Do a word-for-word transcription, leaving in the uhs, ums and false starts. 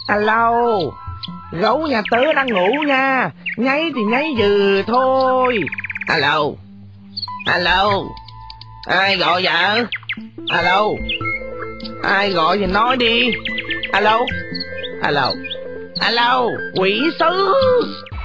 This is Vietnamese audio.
Alo, gấu nhà tớ đang ngủ nha, nháy thì nháy vừa thôi. Alo, alo, ai gọi vậy? Alo, ai gọi thì nói đi. Alo, alo, alo, quỷ sứ.